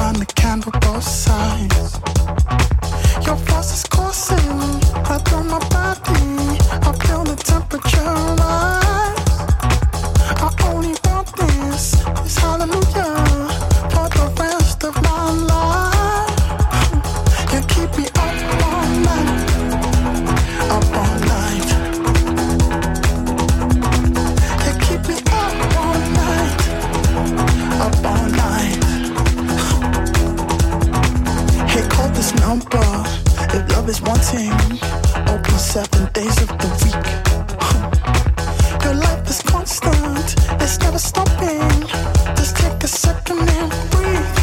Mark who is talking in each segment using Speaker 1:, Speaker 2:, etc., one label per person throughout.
Speaker 1: burn the candle both sides. Your force is coursing right through my body. I feel the temperature rise. I only want this hallelujah for the rest of my life. You keep me up all night, up all night. You keep me up all night, up all night. Hey, call this number if love is wanting. Open 7 days of the week. Your life is constant, it's never stopping. Just take a second and breathe.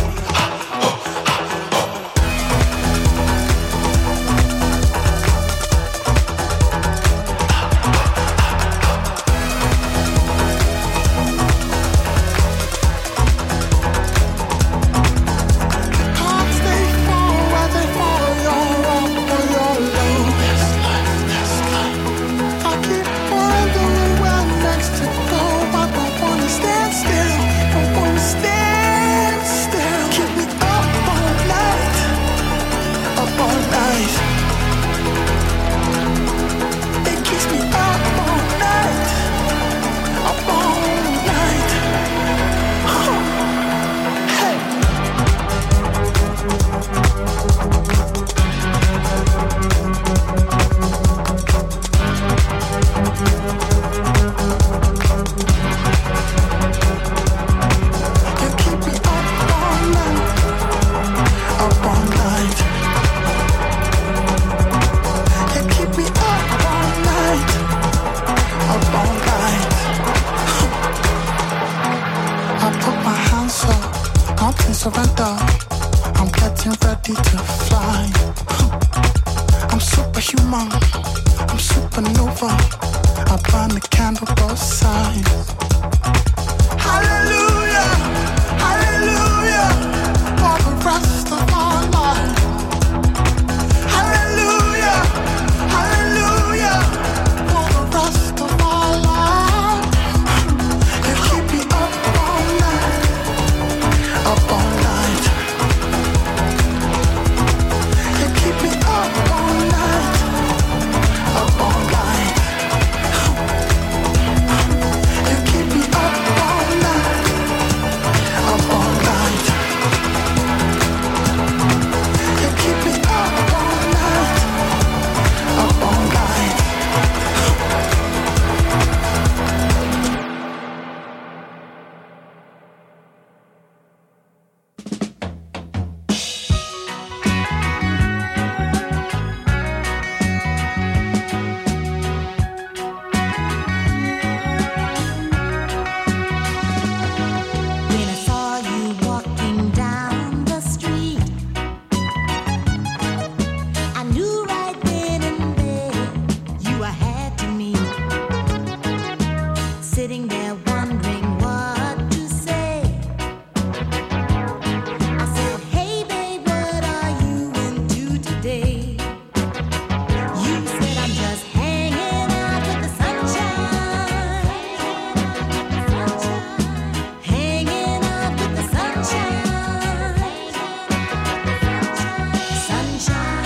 Speaker 1: Surrender, I'm getting ready to fly. I'm superhuman, I'm supernova. I burn the candle both sides. Hallelujah, hallelujah, for the rest of my life. Hallelujah, hallelujah, for the rest of my life. You keep me up all night, up all night. You keep me up all night, up all night. You keep me up all night, up all night. You keep me up all night, up all night.
Speaker 2: When I saw you walking down the street, I knew right then and there you I had to meet. Sitting there wondering what to say, I said, "Hey babe, what are you into today?" You said, "I'm just hanging out with the sunshine, hanging out with the sunshine, sunshine."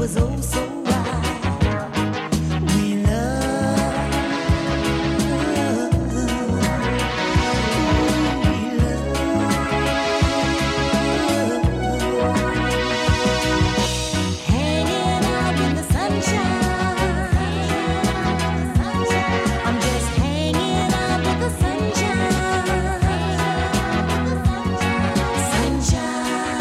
Speaker 2: was oh so right. We love, hanging out in the sunshine. I'm just hanging out with the sunshine. Sunshine.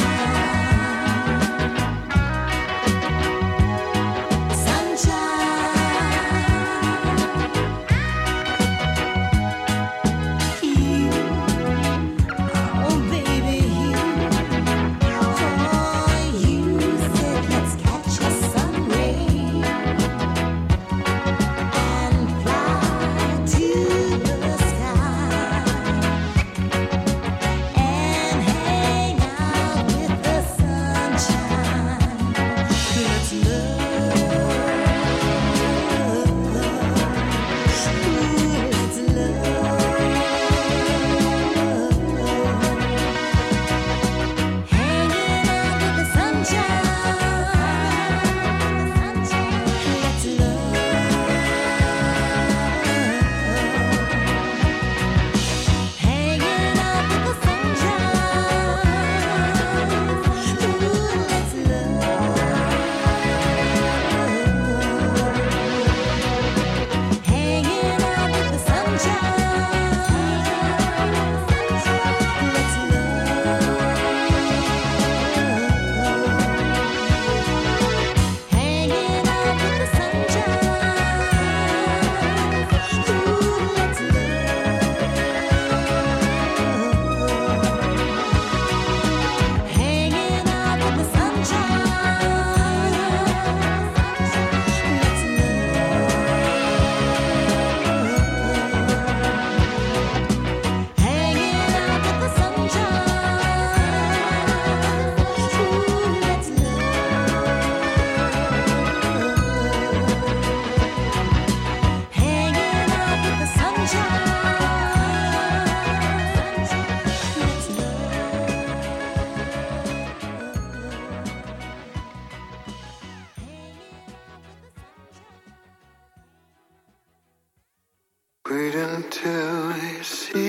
Speaker 1: Wait until you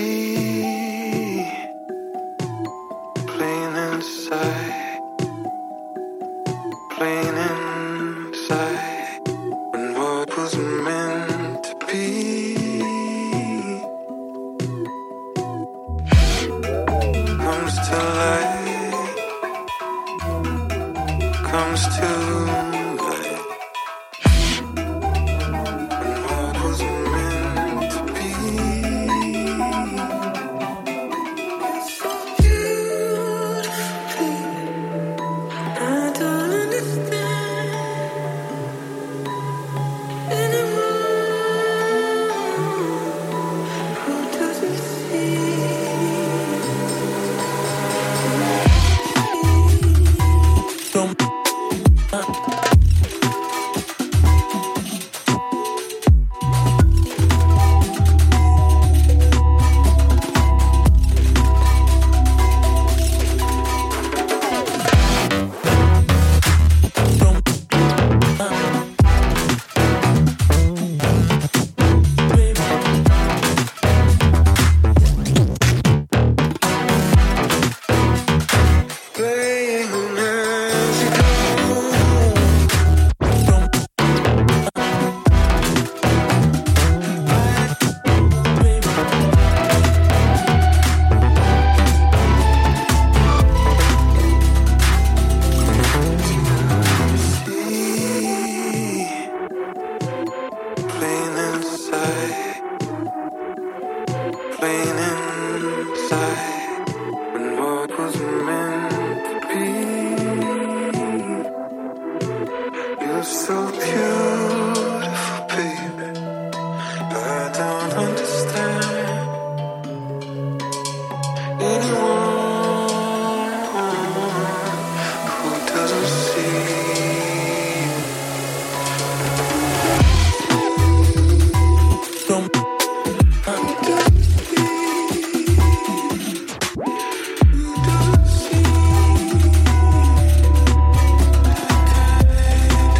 Speaker 1: see plain inside, plain inside, when what was meant to be comes to light, comes to light. When what was meant to be, it's so beautiful, baby. I don't understand anyone who doesn't see. Playing as you go. Plain inside, plain inside, when what was meant to be. You're so beautiful, baby. I don't understand anyone who doesn't see. Who doesn't see?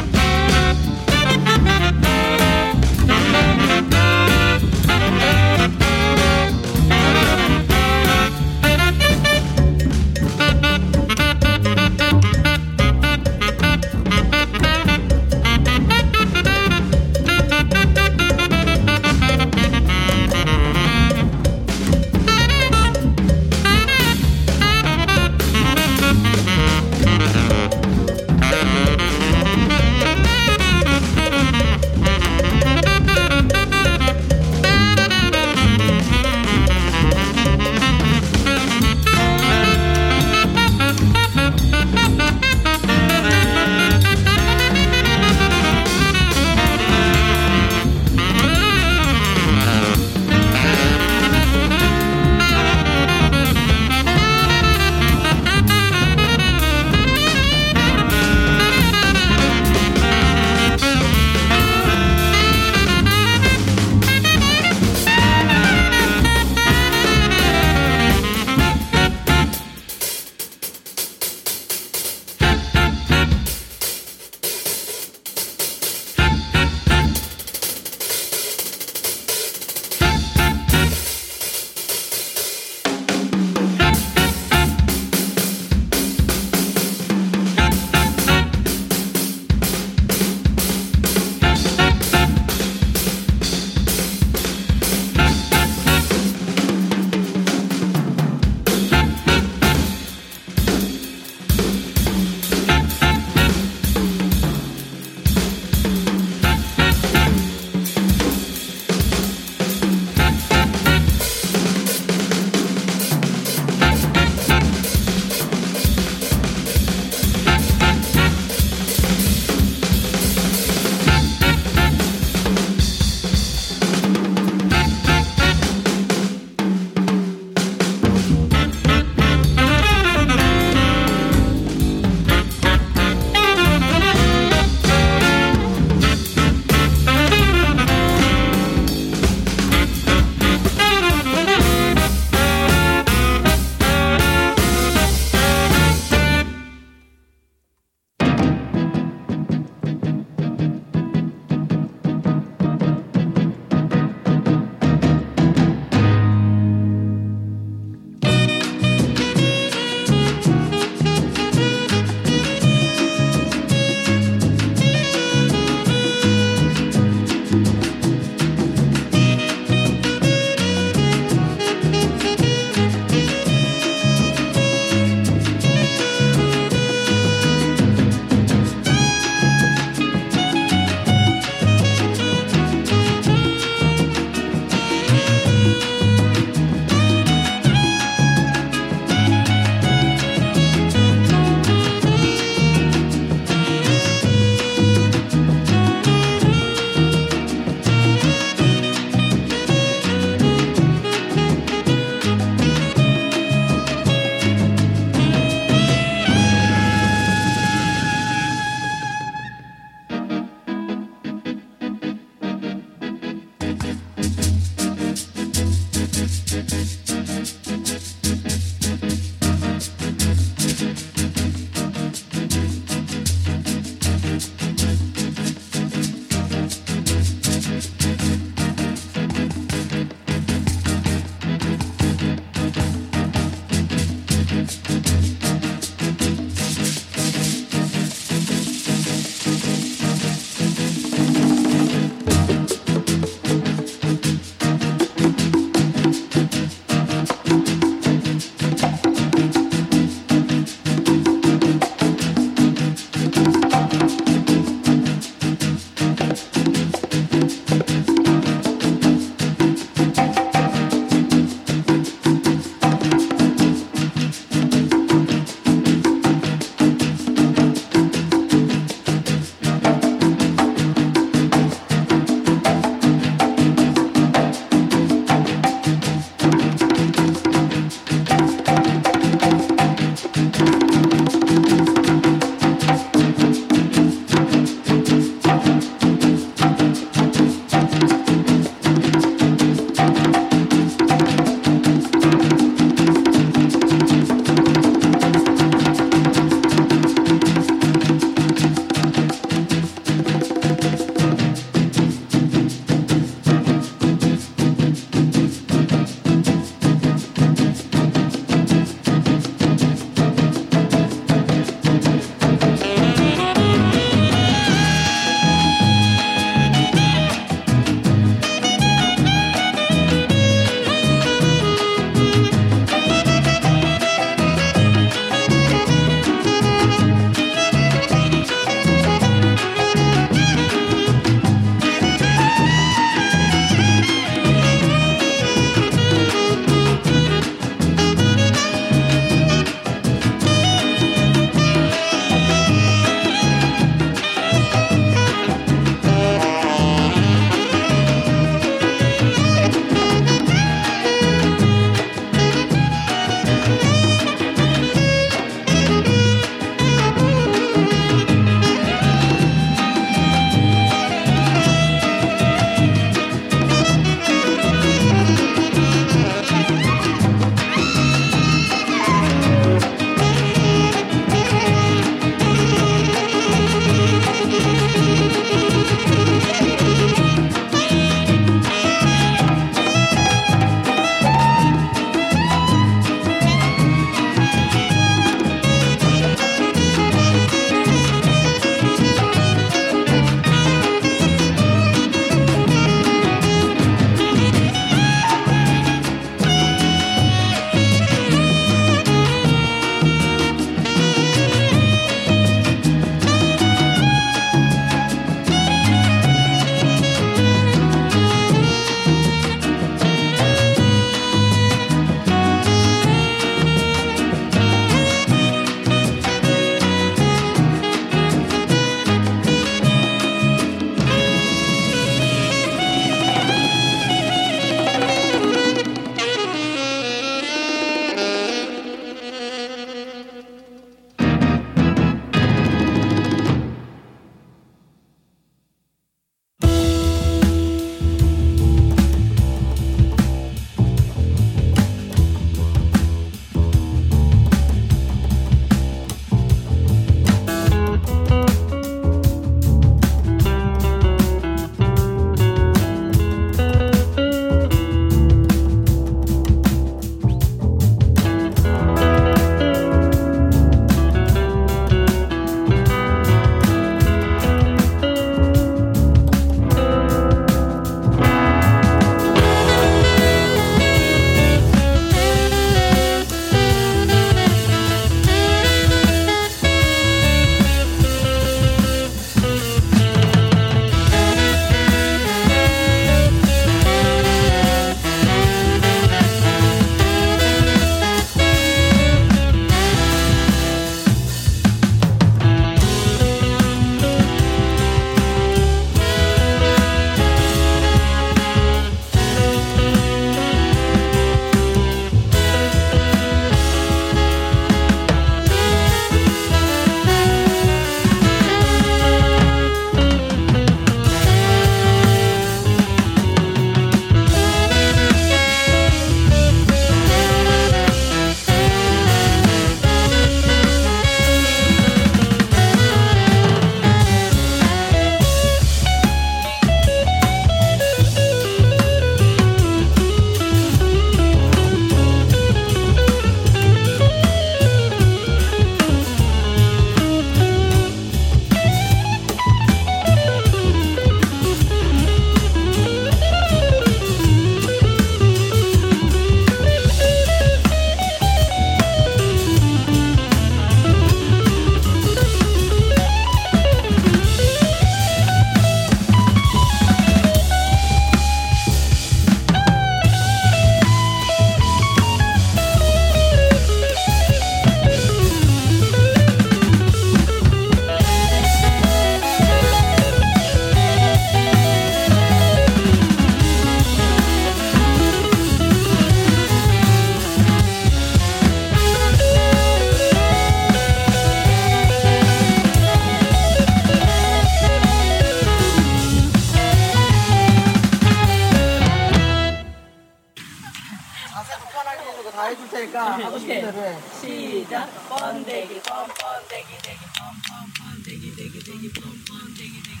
Speaker 3: 다 해줄 테니까 하고 싶은 대로 해.
Speaker 4: 시작. 번데기 뻔뻔데기 데기 뻔뻔뻔데기 데기 데기 뻔뻔데기 데기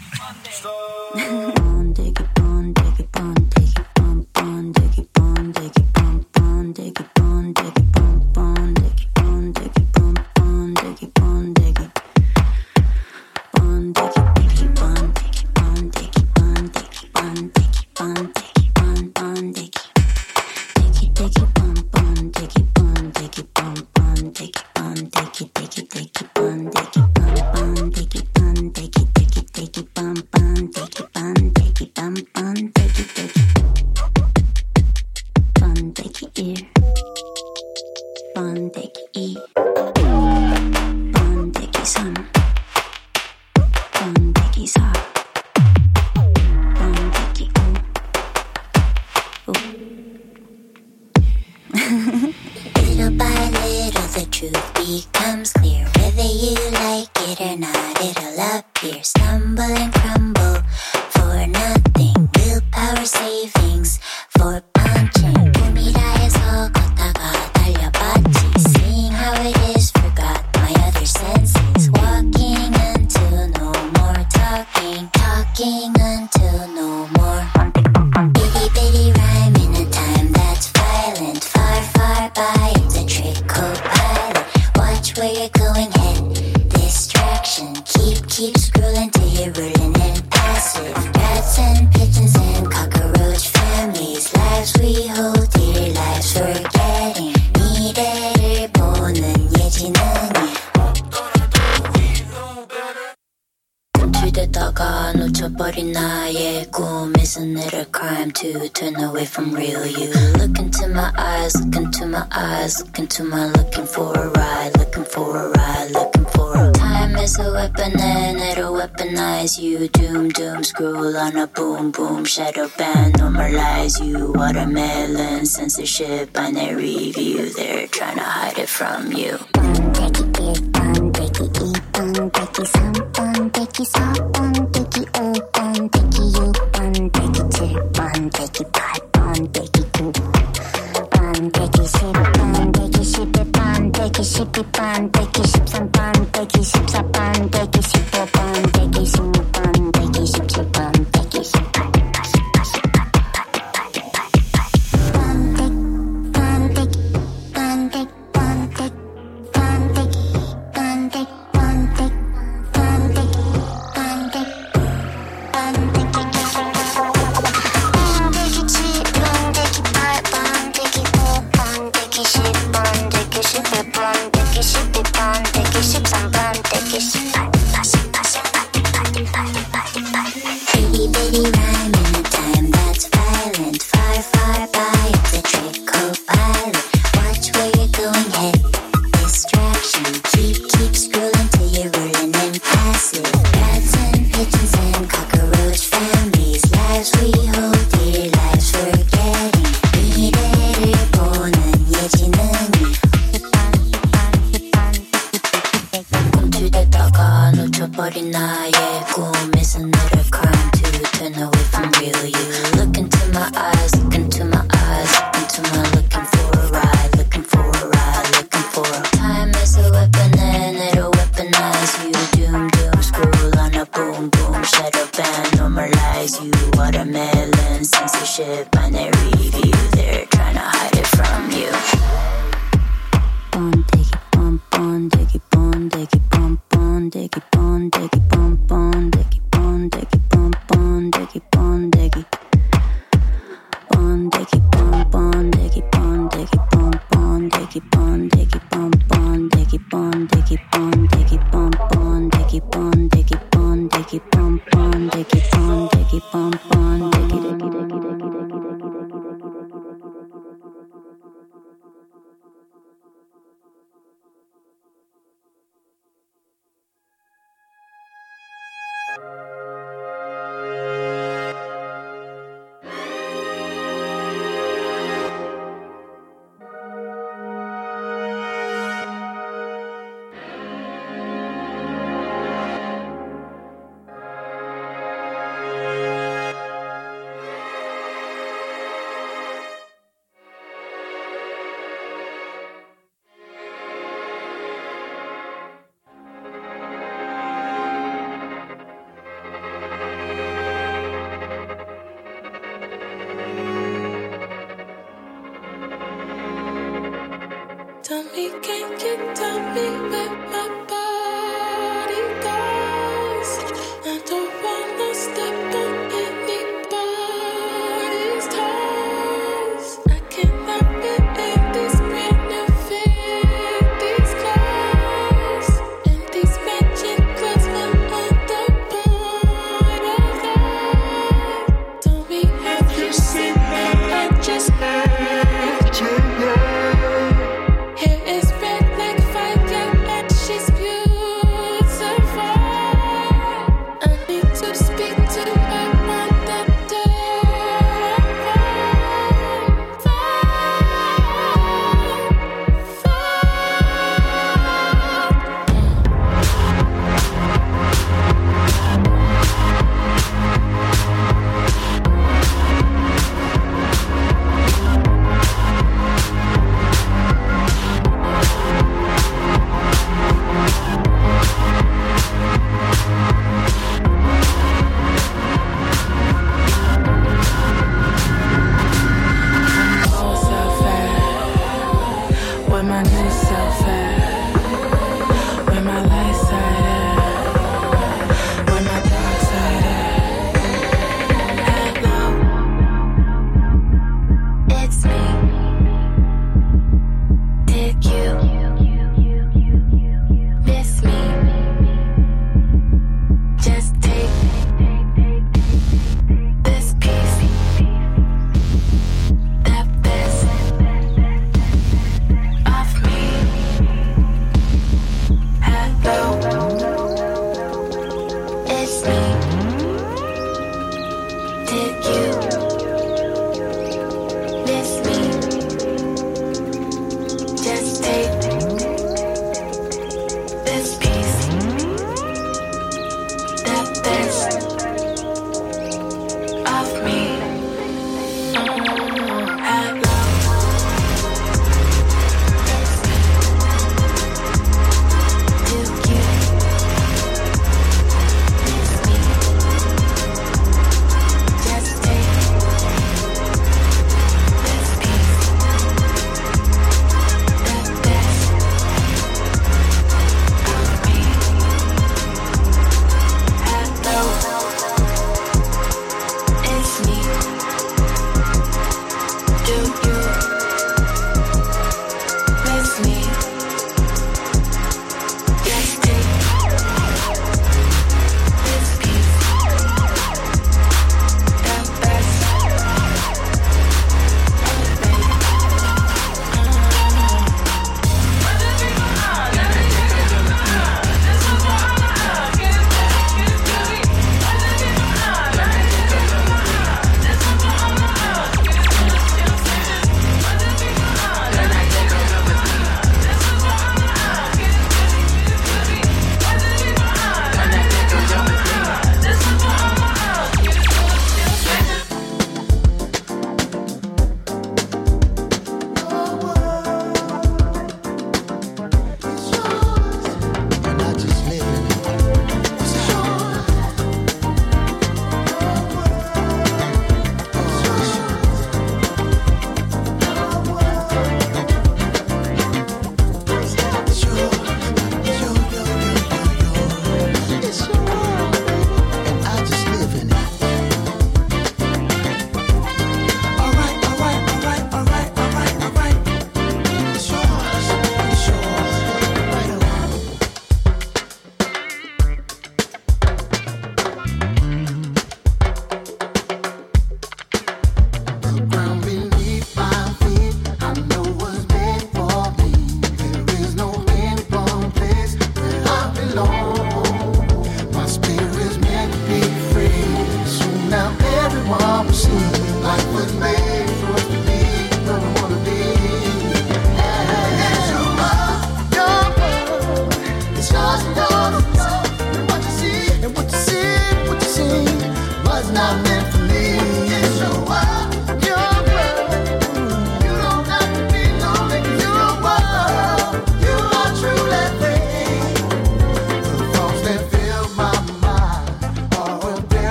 Speaker 4: 번데기.
Speaker 2: 번데기 번데기 뻔뻔데기 번데기 뻔뻔데기 번데기 뻔뻔데기 번데기 뻔뻔데기 번데기 번데기 데기 번데기 번데기 번데기 번데기 번데기 번데기 데기 데기 뻔뻔데기 번데기 뻔뻔데기 번데기 데기 데기 번데기 뻔뻔데기 번데기 데기 데기 뻔뻔데기 번데기 뻔뻔데기 데기 번데기 1 번데기 2 번데기 3 번데기 4 번데기 5 Little by little the truth becomes clear. Whether you like it or not, it'll appear. Stumble and crumble for nothing. Willpower savings for punching. 꿈이라 해서 걷다가 달려봤지. Seeing how it is, forgot my other senses. Walking until no more talking. Talking until no more. Bitty bitty rhyme in a time that's violent. Far far by, it's a trick co-pilot. Watch where you're going, head distraction. Keep scrolling till you're rolling in passive. Rats and pigeons and cockroach families. Lives we hold dear, lives forgetting. 미래를 보는 예지능이 꿈틀대다가 놓쳐버린 나의 꿈. Isn't it a crime to turn away from real you? Look into my eyes, look into my eyes, look into my looking for a ride, looking for a ride, looking for a time is a weapon and it'll weaponize you. Doom doom scroll on a boom boom shadow ban, normalize you. Watermelon censorship, binary view, they're trying to hide it from you. 번데기 1 번데기 2 번데기 3 번데기 4 번데기 5 번데기 6 번데기 7 번데기 8 번데기 9 번데기 10 번데기 11 번데기 12 번데기 13 번데기 14 번데기 15 번데기 16 번데기 17 번데기 18 Bitty bitty rhyme in a time that's violent. Far far by, it's a trick co-pilot. Watch where you're going, head distraction. Keep scrolling till you're rolling in passive. Rats and pigeons and cockroach families. Lives we hold dear, lives forgetting. 미래를 보는 예지능이 꿈틀대다가 놓쳐버린 나의 꿈. Isn't it a crime to turn away from real you? Look into my eyes, look into my eyes, look into my looking for a ride, looking for a ride, looking for a time is a weapon and it'll weaponize you. Doom doom scroll on a boom boom shadow ban, normalize you. Watermelon censorship, binary view, they're trying to hide it from you. 번데기 뻔뻔데기 번데기 뻔뻔데기 번데기 뻔뻔데기 번데기 뻔뻔데기 번데기 번데기 뻔뻔데기 번데기 뻔뻔데기 번데기 뻔뻔데기 번데기 번데기 뻔뻔데기 번데기 번데기 뻔뻔데기 번데기 뻔뻔데기
Speaker 1: Tell me, can you tell me where my body goes? I don't wanna step on anybody's toes. I cannot be in these brand new these clothes. And these matching clothes were on the point of that. Tell me, have you seen that? I just heard you know. Hair is red like fire and she's beautiful. I need to speak to her on the where my new self at? Where my light side at? Where my dark side at? Hello, it's me. Did you miss me? Just take this piece, that best of me. Hello, it's me. Did you miss me? Just take this piece, that best of me. Hello. Do you